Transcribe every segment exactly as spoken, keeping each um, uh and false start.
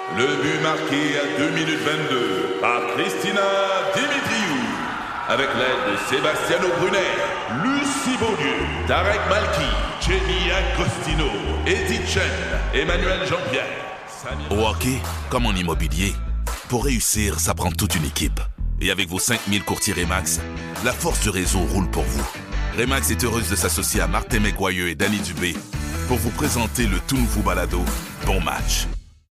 Le but marqué à deux minutes vingt-deux par Christina Dimitriou. Avec l'aide de Sebastiano Brunet, Lucie Beaulieu, Tarek Malki, Jenny Agostino, Edith Chen, Emmanuel Jean-Pierre. Samir... Au hockey, comme en immobilier, pour réussir, ça prend toute une équipe. Et avec vos cinq mille courtiers Remax, la force du réseau roule pour vous. Remax est heureuse de s'associer à Martin McGuire et Danny Dubé pour vous présenter le tout nouveau balado Bon Match.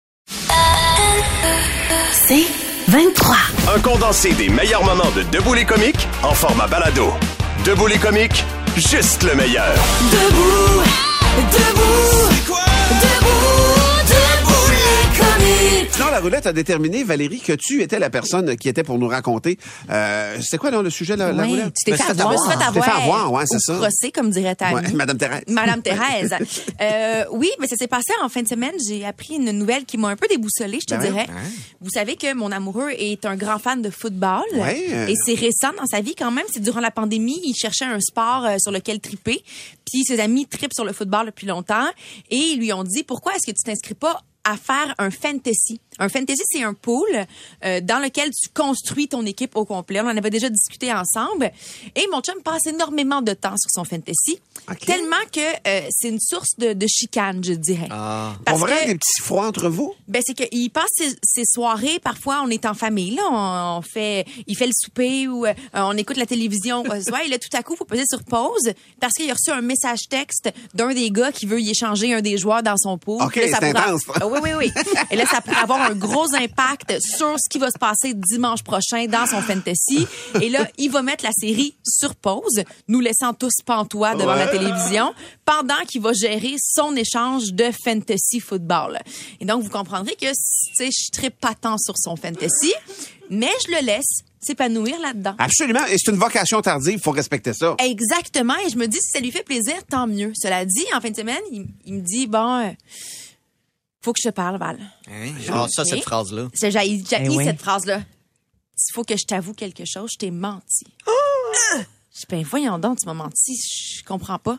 C'est vingt-trois. Un condensé des meilleurs moments de Debout les comiques en format balado. Debout les comiques, juste le meilleur. Debout, debout, c'est quoi? Debout, debout les comiques. Sinon, la roulette a déterminé, Valérie, que tu étais la personne qui était pour nous raconter. Euh, c'est quoi dans le sujet de la, la oui, roulette? Tu t'es fait avoir. Je me suis fait avoir. fait avoir, ouais, c'est ça. Crossé, comme dirait ta amie. Ouais, Madame Thérèse. Madame Thérèse. euh, oui, mais ça s'est passé en fin de semaine. J'ai appris une nouvelle qui m'a un peu déboussolée, je te ben dirais. Ouais. Vous savez que mon amoureux est un grand fan de football. Ouais, euh... Et c'est récent dans sa vie quand même. C'est durant la pandémie, il cherchait un sport euh, sur lequel triper. Puis ses amis tripent sur le football depuis longtemps. Et ils lui ont dit, pourquoi est-ce que tu t'inscris pas à faire un fantasy? Un fantasy, c'est un pool euh, dans lequel tu construis ton équipe au complet. On en avait déjà discuté ensemble. Et mon chum passe énormément de temps sur son fantasy. Okay. Tellement que euh, c'est une source de, de chicane, je dirais. Ah. Pour vrai, des petits froids entre vous? Ben, c'est qu'il passe ses, ses soirées, parfois, on est en famille, là. On, on fait, il fait le souper ou euh, on écoute la télévision. Ouais, et là, tout à coup, il faut peser sur pause parce qu'il a reçu un message texte d'un des gars qui veut y échanger un des joueurs dans son pool. OK, là, ça c'est pourra... intense. Oui, oui, oui. Et là, ça pourrait avoir un gros impact sur ce qui va se passer dimanche prochain dans son fantasy. Et là, il va mettre la série sur pause, nous laissant tous pantois devant ouais. la télévision, pendant qu'il va gérer son échange de fantasy football. Et donc, vous comprendrez que, tu sais, je trippe pas tant sur son fantasy, mais je le laisse s'épanouir là-dedans. Absolument. Et c'est une vocation tardive. Il faut respecter ça. Exactement. Et je me dis, si ça lui fait plaisir, tant mieux. Cela dit, en fin de semaine, il, il me dit, bon... Euh, faut que je te parle, Val. Hein? Genre okay. ça, cette phrase-là. J'ai jailli eh oui. cette phrase-là. Il faut que je t'avoue quelque chose. Je t'ai menti. Oh! Je dis, ben voyons donc, tu m'as menti. Je comprends pas.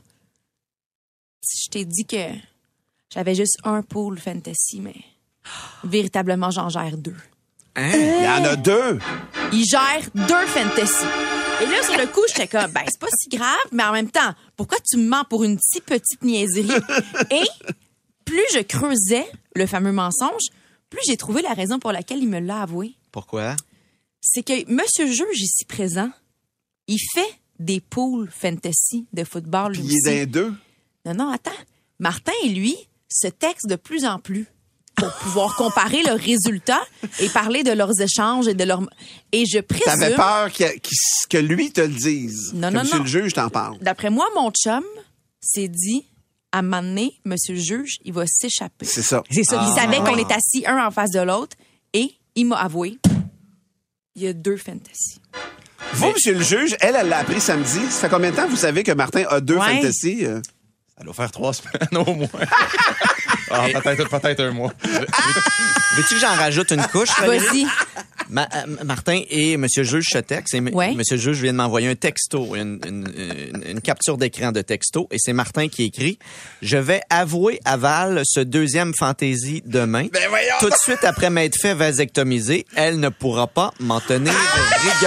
Je t'ai dit que j'avais juste un pool fantasy, mais véritablement, j'en gère deux. Hein? Il y en a deux? Il gère deux fantasy. Et là, sur le coup, j'étais comme, ben c'est pas si grave, mais en même temps, pourquoi tu me mens pour une si petite niaiserie? Et... plus je creusais le fameux mensonge, plus j'ai trouvé la raison pour laquelle il me l'a avoué. Pourquoi? C'est que Monsieur Juge, ici présent, il fait des pools fantasy de football. Puis il est d'un deux? Non, non, attends. Martin et lui se textent de plus en plus pour pouvoir comparer leurs résultats et parler de leurs échanges et de leurs... Et je présume... T'avais peur que, que lui te le dise? Non, que non, monsieur non. le juge t'en parle. D'après moi, mon chum s'est dit... à un moment donné, monsieur le juge, il va s'échapper. C'est ça. C'est ça. Ah. Il savait qu'on est assis un en face de l'autre et il m'a avoué, il y a deux fantasy. Vous, mais... monsieur le juge, elle, elle l'a appris samedi. Ça fait combien de temps vous savez que Martin a deux ouais. fantasy? Ça doit faire trois semaines au moins. Ah, peut-être, peut-être un mois. Veux-tu que j'en rajoute une couche? Vas-y. Ma, euh, Martin et Monsieur le juge se textent. Et ouais. Monsieur le juge vient de m'envoyer un texto, une, une, une, une capture d'écran de texto. Et c'est Martin qui écrit « Je vais avouer à Val ce deuxième fantaisie demain. Ben Tout de suite après m'être fait vasectomiser, elle ne pourra pas m'en tenir rigueur. »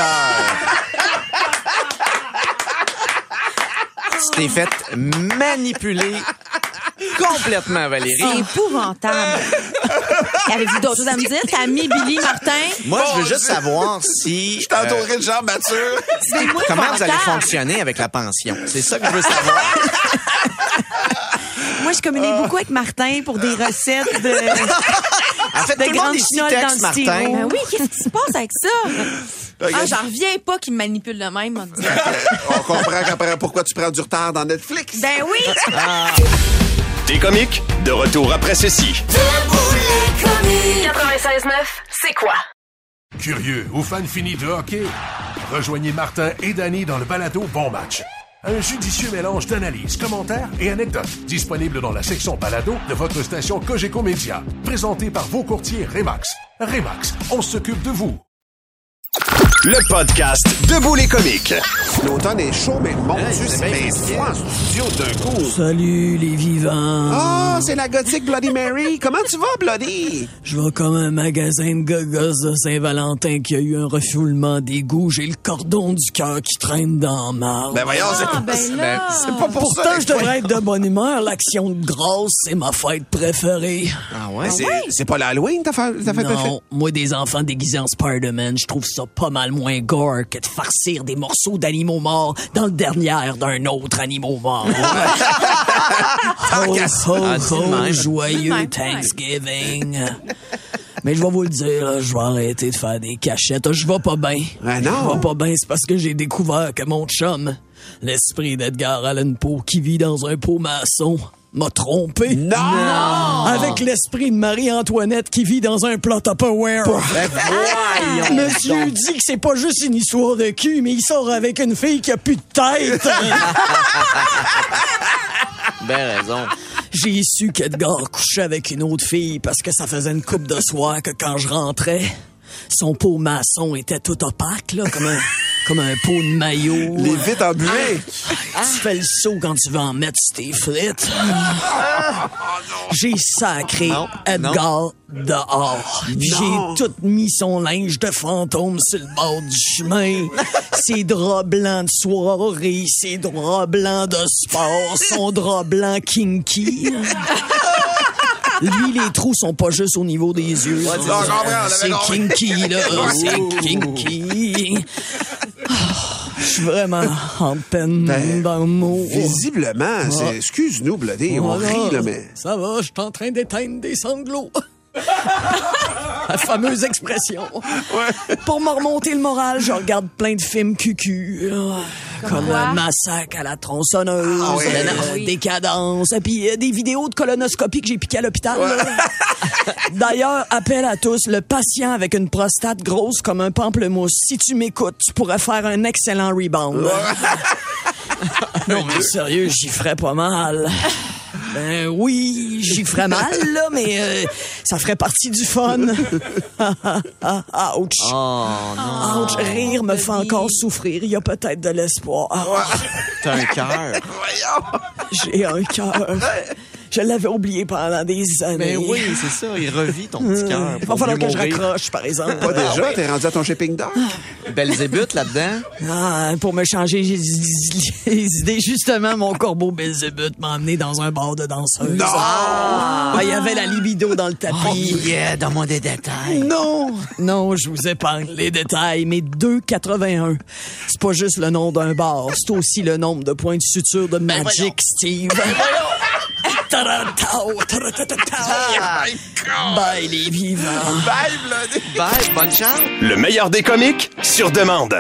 Tu t'es fait manipuler complètement, Valérie. C'est épouvantable. Avez-vous d'autres choses à me dire? T'as mis Billy, Martin? Moi, je veux juste savoir si... Je t'entourerai euh, de gens matures. C'est moi comment vous allez fonctionner avec la pension? C'est ça que je veux savoir. Moi, je communique oh. beaucoup avec Martin pour des recettes de... En fait, de grandes chinoles dans le Martin. Ben oui, qu'est-ce qui se passe avec ça? Ah, j'en reviens pas qu'il me manipule de même. En disant. On comprend qu'après, pourquoi tu prends du retard dans Netflix. Ben oui! Ah. T'es comique, de retour après ceci. quatre-vingt-seize neuf, c'est quoi? Curieux ou fan fini de hockey? Rejoignez Martin et Danny dans le balado Bon Match. Un judicieux mélange d'analyses, commentaires et anecdotes. Disponible dans la section balado de votre station Cogeco Média. Présenté par vos courtiers Remax. Remax, on s'occupe de vous. le podcast Debout les comiques. L'automne est chaud, mais mon Ouais, Dieu, c'est c'est bien bien spécial. froid en studio d'un coup. Salut les vivants. Ah, c'est la gothique Bloody Mary. Comment tu vas, Bloody? Je vais comme un magasin de gogos de Saint-Valentin qui a eu un refoulement d'égout. J'ai le cordon du cœur qui traîne dans la marde. Ben voyons, c'est Ah, ben là. c'est pas pour Pourtant, ça. je devrais être de bonne humeur. L'action de grâce, c'est ma fête préférée. Ah ouais? C'est, c'est pas l'Halloween, ta fête, ta fête préférée? Non, moi, des enfants déguisés en Spider-Man, je trouve ça pas mal moins gore que de farcir des morceaux d'animaux morts dans le dernier d'un autre animal mort. ho, ho, Ah, dis de ho, même. joyeux Ouais. Thanksgiving. Mais je vais vous le dire, là, je vais arrêter de faire des cachettes. Je vais pas bien. Ah non? Je vais pas bien, c'est parce que j'ai découvert que mon chum, l'esprit d'Edgar Allan Poe qui vit dans un pot maçon, m'a trompé. Non! Avec l'esprit de Marie-Antoinette qui vit dans un plat Tupperware. Ben voyons Monsieur donc. dit que c'est pas juste une histoire de cul, mais il sort avec une fille qui a plus de tête. Ben raison. J'ai su qu'Edgar couchait avec une autre fille parce que ça faisait une couple de soirs que quand je rentrais, son pot maçon était tout opaque, là, comme un, comme un pot de maillot. Les vitres embuées. Tu fais le saut quand tu veux en mettre sur tes frites. J'ai sacré Non, Edgar dehors. Puis Non. j'ai tout mis son linge de fantôme sur le bord du chemin. Ses draps blancs de soirée, ses draps blancs de sport, son drap blanc kinky. Lui, les trous sont pas juste au niveau des yeux. non, je comprends, on avait C'est compris. kinky, là. C'est kinky. Ah, je suis vraiment en peine Ben, d'amour. Visiblement, c'est... Excuse-nous, Bloody, on Voilà. rit, là, mais... Ça va, je suis en train d'éteindre des sanglots. La fameuse expression. Pour me remonter le moral, je regarde plein de films cucu. Comme quoi? un massacre à la tronçonneuse, Ah oui. euh, Ah oui. décadence, et puis euh, des vidéos de colonoscopie que j'ai piqué à l'hôpital. là. D'ailleurs, appel à tous, le patient avec une prostate grosse comme un pamplemousse. Si tu m'écoutes, tu pourrais faire un excellent rebound. Non, mais sérieux, j'y ferais pas mal. Ben oui, j'y ferais mal, là, mais euh, ça ferait partie du fun. Ouch. Oh non. Ouch. Rire me fait encore souffrir. Il y a peut-être de l'espoir. T'as un cœur. J'ai un cœur. Je l'avais oublié pendant des années. Ben oui, c'est ça. Il revit ton petit cœur. Il va pour falloir mieux que je mourir. raccroche, par exemple. Pas déjà, t'es rendu à ton shipping dog? Belzébuth là-dedans. Ah, pour me changer les idées, justement, mon corbeau Belzébuth m'a emmené dans un bar de danseuse. Non! Ah, il y avait la libido dans le tapis. Oh yeah, donne-moi des détails. Non! Non, je vous épargne les détails, mais deux quatre-vingt-un, c'est pas juste le nom d'un bar, c'est aussi le nombre de points de suture de Magic Steve. Taratao, taratatao. Bye les vivants. Bye, Bloody! Bye, bonne chance. Le meilleur des comiques sur demande.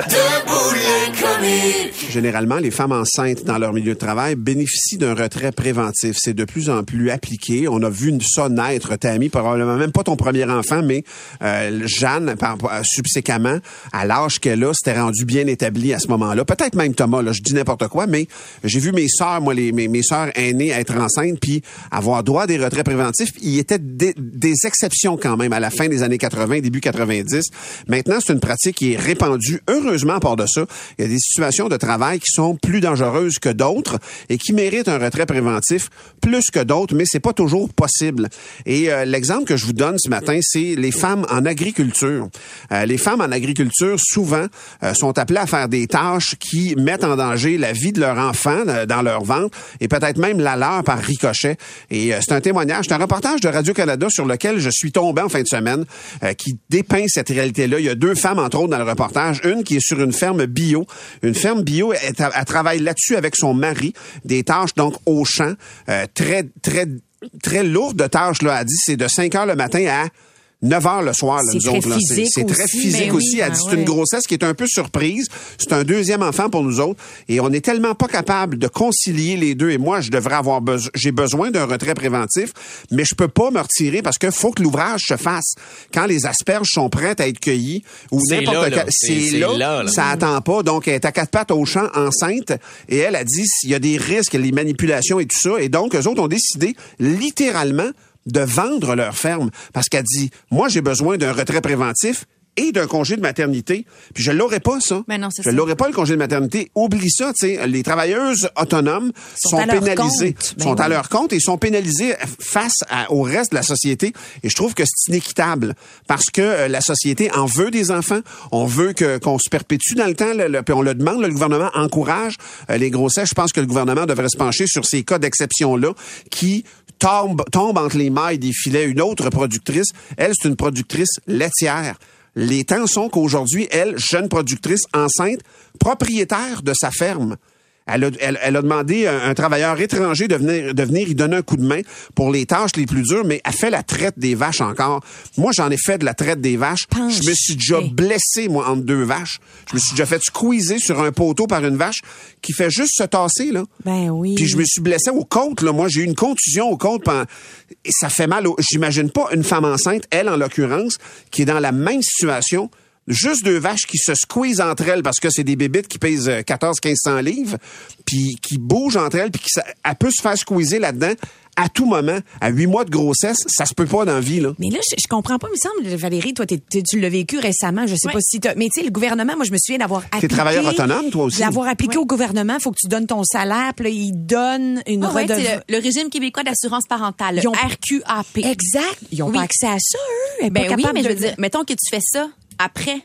Généralement, les femmes enceintes dans leur milieu de travail bénéficient d'un retrait préventif. C'est de plus en plus appliqué. On a vu ça naître, Tammy, probablement même pas ton premier enfant, mais euh, Jeanne, par, par- subséquemment, à l'âge qu'elle a, s'était rendu bien établi à ce moment-là. Peut-être même Thomas, là, je dis n'importe quoi, mais j'ai vu mes sœurs, moi, les, mes, mes sœurs aînées être enceintes, puis avoir droit à des retraits préventifs. Il y était des, des exceptions quand même à la fin des années quatre-vingts, début quatre-vingt-dix. Maintenant, c'est une pratique qui est répandue. Heureusement, à part de ça, il y a des situations de travail qui sont plus dangereuses que d'autres et qui méritent un retrait préventif plus que d'autres, mais c'est pas toujours possible. Et euh, l'exemple que je vous donne ce matin, c'est les femmes en agriculture. Euh, les femmes en agriculture, souvent, euh, sont appelées à faire des tâches qui mettent en danger la vie de leur enfant euh, dans leur ventre et peut-être même la leur par ricochet. Et euh, c'est un témoignage, c'est un reportage de Radio-Canada sur lequel je suis tombé en fin de semaine euh, qui dépeint cette réalité-là. Il y a deux femmes, entre autres, dans le reportage. Une qui est sur une ferme bio. Une ferme bio, elle, elle, elle travaille là-dessus avec son mari. Des tâches, donc, au champ. Euh, très, très, très lourdes tâches, là. Elle dit, c'est de cinq heures le matin à neuf heures le soir, là, C'est nous très autres. Là. C'est, physique c'est très aussi. physique Ben aussi. oui, Elle dit, ah c'est une ouais. grossesse qui est un peu surprise. C'est un deuxième enfant pour nous autres. Et on est tellement pas capable de concilier les deux. Et moi, je devrais avoir besoin, j'ai besoin d'un retrait préventif, mais je peux pas me retirer parce que faut que l'ouvrage se fasse. Quand les asperges sont prêtes à être cueillies ou C'est n'importe là, là. quel, C'est- c'est c'est là, là, là. ça attend pas. Donc, elle est à quatre pattes au champ, enceinte. Et elle a dit, il y a des risques, les manipulations et tout ça. Et donc, eux autres ont décidé, littéralement, de vendre leur ferme. Parce qu'elle dit, moi, j'ai besoin d'un retrait préventif et d'un congé de maternité. Puis je l'aurais pas, ça. Ben non, c'est je ça. l'aurais pas, le congé de maternité. Oublie ça, tu sais. Les travailleuses autonomes Sont sont, à leur pénalisées. compte. Ben sont oui. à leur compte et sont pénalisées face à- au reste de la société. Et je trouve que c'est inéquitable parce que euh, la société en veut des enfants. On veut que qu'on se perpétue dans le temps. Le, le- puis on le demande. Le gouvernement encourage euh, les grossesses. Je pense que le gouvernement devrait se pencher sur ces cas d'exception-là qui tombe, tombe entre les mailles des filets. Une autre productrice, elle, c'est une productrice laitière. Les temps sont qu'aujourd'hui, elle, jeune productrice enceinte, propriétaire de sa ferme, elle a, elle, elle a demandé à un travailleur étranger de venir, de venir y donner un coup de main pour les tâches les plus dures, mais elle fait la traite des vaches encore. Moi, j'en ai fait de la traite des vaches. Penché. Je me suis déjà blessé, moi, entre deux vaches. Je me suis déjà fait squeezer sur un poteau par une vache qui fait juste se tasser, là. Ben oui. Puis je me suis blessé aux côtes, là. Moi, j'ai eu une contusion aux côtes pendant... et ça fait mal. Au... J'imagine pas une femme enceinte, elle, en l'occurrence, qui est dans la même situation. Juste deux vaches qui se squeezent entre elles parce que c'est des bébites qui pèsent quatorze à quinze cents livres, puis qui bougent entre elles, puis qui, ça, elle peut se faire squeezer là-dedans à tout moment. À huit mois de grossesse, ça se peut pas dans la vie, là. Mais là, je, je comprends pas, il me semble, Valérie, toi, t'es, t'es- tu l'as vécu récemment, je sais Ouais. pas si t'as... Mais tu sais, le gouvernement, moi, je me souviens d'avoir appliqué... T'es travailleur autonome, toi aussi? L'avoir appliqué Ouais. au gouvernement, faut que tu donnes ton salaire, puis là, ils donnent une Ah ouais, redevance. c'est le, le régime québécois d'assurance parentale, le Ils ont- R Q A P. Exact. Ils ont Oui. pas accès à ça, eux. Elle est Ben pas oui, capable mais je de- veux dire, mettons que tu fais ça après.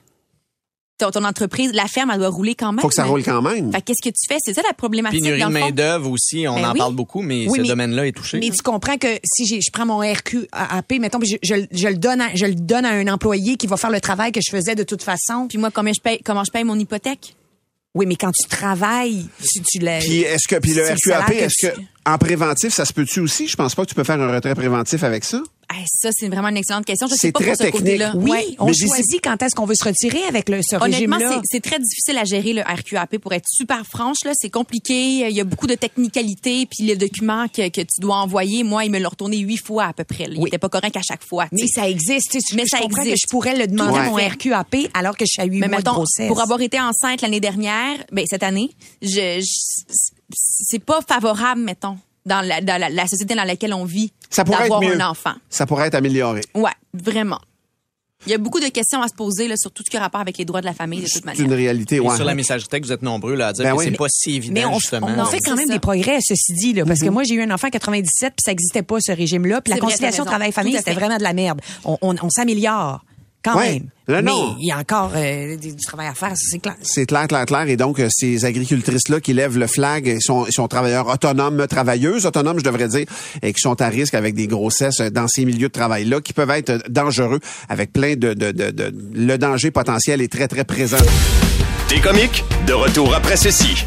Ton, ton entreprise, la ferme, elle doit rouler quand même. Faut que ça roule quand même. Fait qu'est-ce que tu fais? C'est ça la problématique. Pénurie dans de le fond. main-d'œuvre aussi, on Ben en oui. parle beaucoup, mais Oui, ce mais- domaine-là est touché. Mais tu comprends que si j'ai, je prends mon R Q A P, mettons, puis je, je, je le donne à, je le donne à un employé qui va faire le travail que je faisais de toute façon. Puis moi, combien je paye, comment je paye mon hypothèque? Oui, mais quand tu travailles, tu, tu l'as. Puis est-ce que puis le c'est R Q A P, salaire est-ce que tu- en préventif, ça se peut-tu aussi? Je pense pas que tu peux faire un retrait préventif avec ça. Hey, ça, c'est vraiment une excellente question. Je C'est sais pas très pour ce technique. côté-là. Oui, Ouais. on Mais d'ici- choisit quand est-ce qu'on veut se retirer avec le, ce Honnêtement, régime-là. c'est, c'est très difficile à gérer le R Q A P pour être super franche. Là, c'est compliqué. Il y a beaucoup de technicalités. Puis les documents que, que tu dois envoyer, moi, ils me l'ont retourné huit fois à peu près. là. Il Oui. était pas correct à chaque fois. tu Mais sais. ça existe. tu sais, Mais je ça comprends existe. que je pourrais le demander Tout à à mon fait. R Q A P alors que je suis à huit Mais mois mettons, de grossesse. pour avoir été enceinte l'année dernière, ben cette année, je, je- c'est pas favorable, mettons, dans la, dans la, la société dans laquelle on vit, Ça pourrait d'avoir être mieux. un enfant. Ça pourrait être amélioré. Ouais, vraiment. Il y a beaucoup de questions à se poser là, sur tout ce qui a rapport avec les droits de la famille, de toute C'est manière. une réalité, Et ouais. sur la messagerie texte, vous êtes nombreux là, à dire Ben que oui. c'est pas si évident, Mais on, justement. on Non, fait quand c'est même ça. des progrès, ceci dit, là, parce que moi, j'ai eu un enfant en quatre-vingt-dix-sept, puis ça n'existait pas, ce régime-là. Puis la C'est vrai, conciliation t'as raison. travail-famille, Tout à c'était fait. vraiment de la merde. On, on, on s'améliore quand Ouais. même. Non, Mais non. il y a encore euh, du du travail à faire, ça, c'est clair. C'est clair, clair, clair. Et donc, euh, ces agricultrices-là qui lèvent le flag, ils sont, ils sont travailleurs autonomes, travailleuses autonomes, je devrais dire, et qui sont à risque avec des grossesses euh, dans ces milieux de travail-là, qui peuvent être euh, dangereux, avec plein de, de, de, de... Le danger potentiel est très, très présent. Des comiques, de retour après ceci.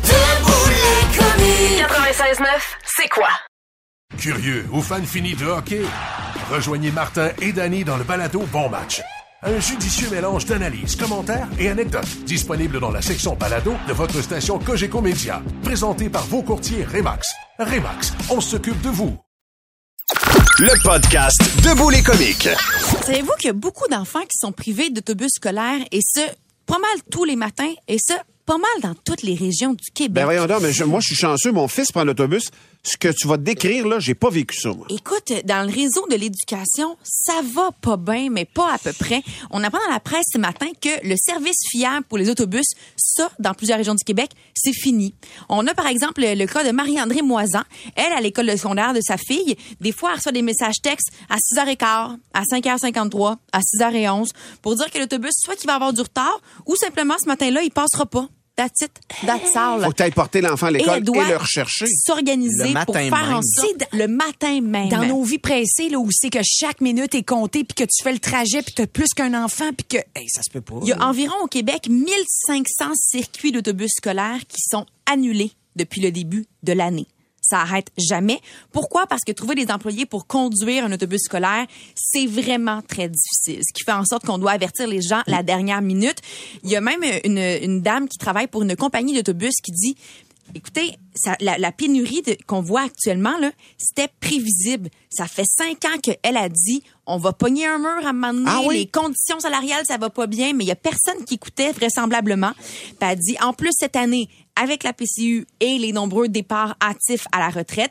quatre-vingt-seize neuf, c'est quoi? Curieux ou fan fini de hockey? Rejoignez Martin et Danny dans le balado Bon Match. Un judicieux mélange d'analyses, commentaires et anecdotes. Disponible dans la section balado de votre station Cogeco Média. Présenté par vos courtiers Remax. Remax, on s'occupe de vous. Le podcast Debout les comiques. Savez-vous qu'il y a beaucoup d'enfants qui sont privés d'autobus scolaires et ce, pas mal tous les matins et ce, pas mal dans toutes les régions du Québec. Ben voyons donc, mais je- moi, je suis chanceux. Mon fils prend l'autobus. Ce que tu vas décrire, là, j'ai pas vécu ça, moi. Écoute, dans le réseau de l'éducation, ça va pas bien, mais pas à peu près. On apprend dans la presse ce matin que le service fiable pour les autobus, ça, dans plusieurs régions du Québec, c'est fini. On a par exemple le, le cas de Marie-André Moisan. Elle, à l'école de secondaire de sa fille, des fois, elle reçoit des messages textes à six heures quinze, à cinq heures cinquante-trois, à six heures onze, pour dire que l'autobus, soit qu'il va avoir du retard, ou simplement, ce matin-là, il passera pas. That's it. That's all. Faut que tu ailles porter l'enfant à Et l'école elle et, doit le rechercher. s'organiser Le pour matin faire même. en sorte le matin même. Dans nos vies pressées, là, où c'est que chaque minute est comptée, puis que tu fais le trajet, puis t'as plus qu'un enfant, puis que... Hey, ça se peut pas. Il y a environ au Québec mille cinq cents circuits d'autobus scolaires qui sont annulés depuis le début de l'année. Ça arrête jamais. Pourquoi? Parce que trouver des employés pour conduire un autobus scolaire, c'est vraiment très difficile. Ce qui fait en sorte qu'on doit avertir les gens la dernière minute. Il y a même une, une dame qui travaille pour une compagnie d'autobus qui dit... Écoutez, ça, la, la pénurie de- qu'on voit actuellement, là, c'était prévisible. Ça fait cinq ans qu'elle a dit on va pogner un mur à un moment donné, Ah oui? les conditions salariales, ça va pas bien, mais il y a personne qui écoutait vraisemblablement. Puis elle dit en plus cette année, avec la P C U et les nombreux départs hâtifs à la retraite,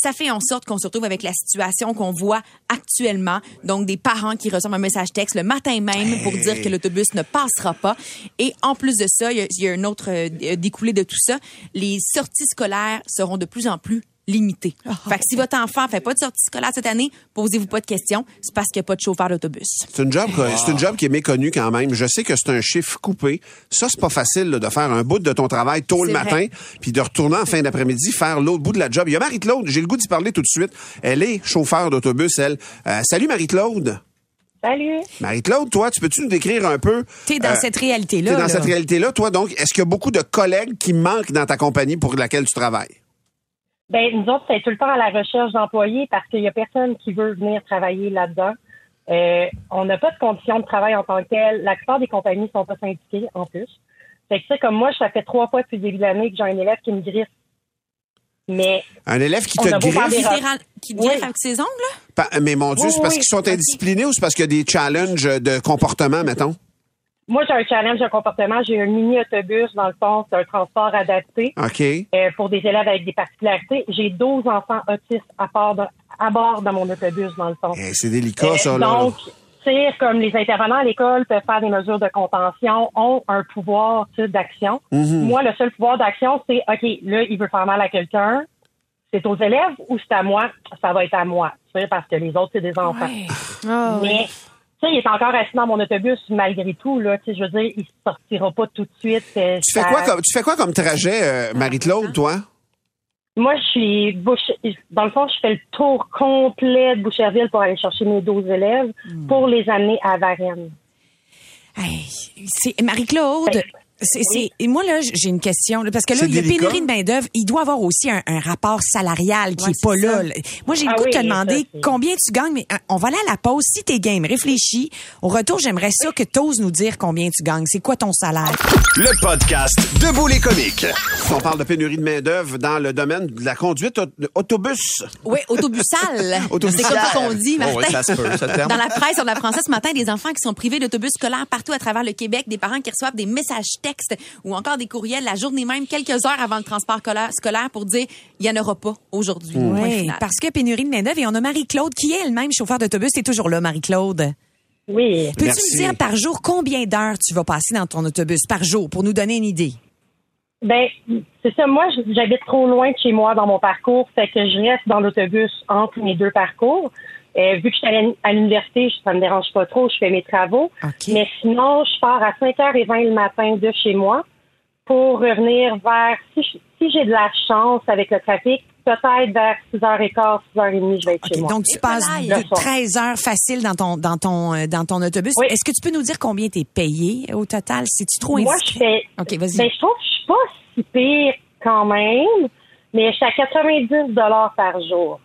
ça fait en sorte qu'on se retrouve avec la situation qu'on voit actuellement. Donc, des parents qui reçoivent un message texte le matin même hey. pour dire que l'autobus ne passera pas. Et en plus de ça, il y a, y a un autre euh, découlé de tout ça. Les sorties scolaires seront de plus en plus limité. Oh. Fait que si votre enfant fait pas de sortie scolaire cette année, posez-vous pas de questions, c'est parce qu'il n'y a pas de chauffeur d'autobus. C'est une job, wow. c'est une job qui est méconnue quand même. Je sais que c'est un chiffre coupé. Ça, c'est pas facile là, de faire un bout de ton travail tôt c'est le matin, vrai. Puis de retourner en fin d'après-midi faire l'autre bout de la job. Il y a Marie-Claude, j'ai le goût d'y parler tout de suite. Elle est chauffeur d'autobus, elle. Euh, salut Marie-Claude. Salut. Marie-Claude, toi, tu peux-tu nous décrire un peu... T'es dans euh, cette réalité-là. T'es dans là. cette réalité-là, toi. Donc, est-ce qu'il y a beaucoup de collègues qui manquent dans ta compagnie pour laquelle tu travailles? Ben, nous autres, c'est tout le temps à la recherche d'employés parce qu'il y a personne qui veut venir travailler là-dedans. Euh, on n'a pas de conditions de travail en tant que telles. La plupart des compagnies sont pas syndiquées, en plus. Fait que, tu sais, comme moi, ça fait trois fois depuis le début de l'année que j'ai un élève qui me griffe. Mais. Un élève qui te griffe? Qui te griffe oui. avec ses ongles, là? Pa- mais mon Dieu, oui, c'est parce oui. qu'ils sont indisciplinés ou c'est parce qu'il y a des challenges de comportement, mettons? Moi, j'ai un challenge de comportement. J'ai un mini-autobus, dans le fond, c'est un transport adapté OK. euh, pour des élèves avec des particularités. J'ai douze enfants autistes à, part de, à bord de mon autobus, dans le fond. Eh, c'est délicat, ça, euh, là. Donc, tu sais, comme les intervenants à l'école peuvent faire des mesures de contention, ont un pouvoir d'action. Mm-hmm. Moi, le seul pouvoir d'action, c'est, OK, là, il veut faire mal à quelqu'un. C'est aux élèves ou c'est à moi? Ça va être à moi, tu sais, parce que les autres, c'est des enfants. Ouais. Oh, Mais... oui. Tu sais, il est encore assis dans mon autobus malgré tout, là. Tu sais, je veux dire, il sortira pas tout de suite. Euh, tu, fais quoi comme, tu fais quoi comme trajet, euh, Marie-Claude, toi? Moi, je suis bouche... Dans le fond, je fais le tour complet de Boucherville pour aller chercher mes douze élèves mm. pour les amener à Varennes. Hey, c'est Marie-Claude... Ben, C'est, c'est, et moi, là, j'ai une question, là, parce que là, c'est il y a délicat. Pénurie de main-d'œuvre. Il doit avoir aussi un, un rapport salarial qui ouais, est pas là, là. Moi, j'ai le ah goût oui, de te demander ça, combien tu gagnes, mais on va aller à la pause. Si t'es game, réfléchis. Au retour, j'aimerais ça que t'oses nous dire combien tu gagnes. C'est quoi ton salaire? Le podcast Debout les comiques. On parle de pénurie de main-d'œuvre dans le domaine de la conduite autobus. Oui, autobusale. C'est comme ça qu'on dit, Martin. Oh, oui, ça se peut, ce terme. Dans la presse, on apprend ça ce matin, des enfants qui sont privés d'autobus scolaires partout à travers le Québec, des parents qui reçoivent des messages textes ou encore des courriels la journée même, quelques heures avant le transport scolaire pour dire il n'y en aura pas aujourd'hui. Mmh. Oui, parce qu'il y a pénurie de main-d'œuvre et on a Marie-Claude qui est elle-même chauffeur d'autobus. T'es toujours là, Marie-Claude. Oui. Peux-tu Merci. me dire par jour combien d'heures tu vas passer dans ton autobus par jour pour nous donner une idée? Ben, c'est ça. Moi, j'habite trop loin de chez moi dans mon parcours, fait que je reste dans l'autobus entre mes deux parcours. Euh, vu que je suis allée à l'université, ça me dérange pas trop, je fais mes travaux. Okay. Mais sinon, je pars à cinq heures vingt le matin de chez moi pour revenir vers, si, je, si j'ai de la chance avec le trafic, peut-être vers six heures quinze, six heures trente, je vais être okay, chez moi. Donc, tu passes de treize heures facile dans ton, dans ton, dans ton autobus. Oui. Est-ce que tu peux nous dire combien t'es payé au total? C'est-tu trop Moi, indiqué? je fais, OK, vas-y. Ben, je trouve que je suis pas si pire quand même, mais je suis à quatre-vingt-dix dollars par jour.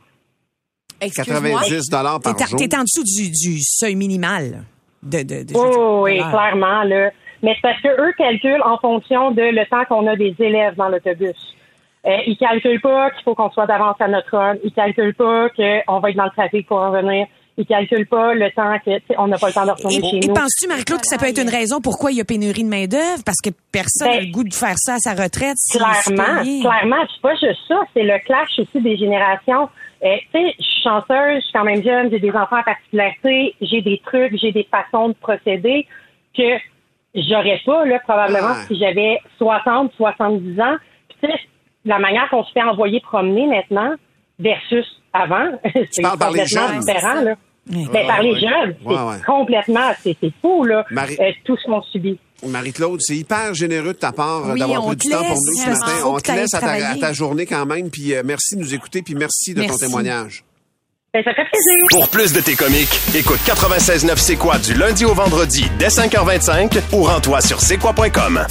quatre-vingt-dix dollars par t'es, jour. T'es en dessous du, du seuil minimal. De, de, de, oh, oui, clairement, là. Mais c'est parce que eux calculent en fonction de le temps qu'on a des élèves dans l'autobus. Euh, ils calculent pas qu'il faut qu'on soit d'avance à notre run. Ils calculent pas qu'on va être dans le trafic pour en venir. Ils calculent pas le temps qu'on n'a pas le temps de retourner et, chez et nous. Et penses-tu, Marie-Claude, que ça peut être une raison pourquoi il y a pénurie de main-d'œuvre? Parce que personne n'a ben, le goût de faire ça à sa retraite. Clairement, clairement. C'est pas juste ça. C'est le clash aussi des générations. Euh, tu sais, je suis chanceuse, je suis quand même jeune, j'ai des enfants à particularité, j'ai des trucs, j'ai des façons de procéder que j'aurais pas, là, probablement, ah. si j'avais soixante, soixante-dix ans. Puis, tu sais, la manière qu'on se fait envoyer promener maintenant versus avant, c'est complètement différent, là. Oui. Ben, ouais, par les ouais. jeunes, c'est ouais, ouais. complètement, c'est, c'est fou, là, Marie... euh, tout ce qu'on subit. Marie-Claude, c'est hyper généreux de ta part oui, d'avoir pris du temps pour nous ce matin. On te laisse à ta, à ta journée quand même, puis euh, merci de nous écouter, puis merci de merci. ton témoignage. Ben, ça fait plaisir. Pour plus de tes comiques, écoute quatre-vingt-seize neuf C'est quoi du lundi au vendredi dès cinq heures vingt-cinq ou rends-toi sur c'est quoi point com.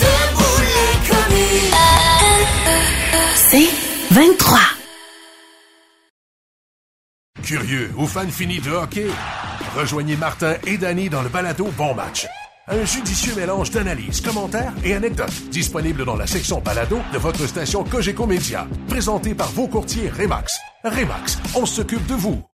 C'est vingt-trois. Curieux ou fan fini de hockey? Rejoignez Martin et Danny dans le balado Bon Match. Un judicieux mélange d'analyses, commentaires et anecdotes disponible dans la section balado de votre station Cogeco Média. Présenté par vos courtiers Remax. Remax, on s'occupe de vous.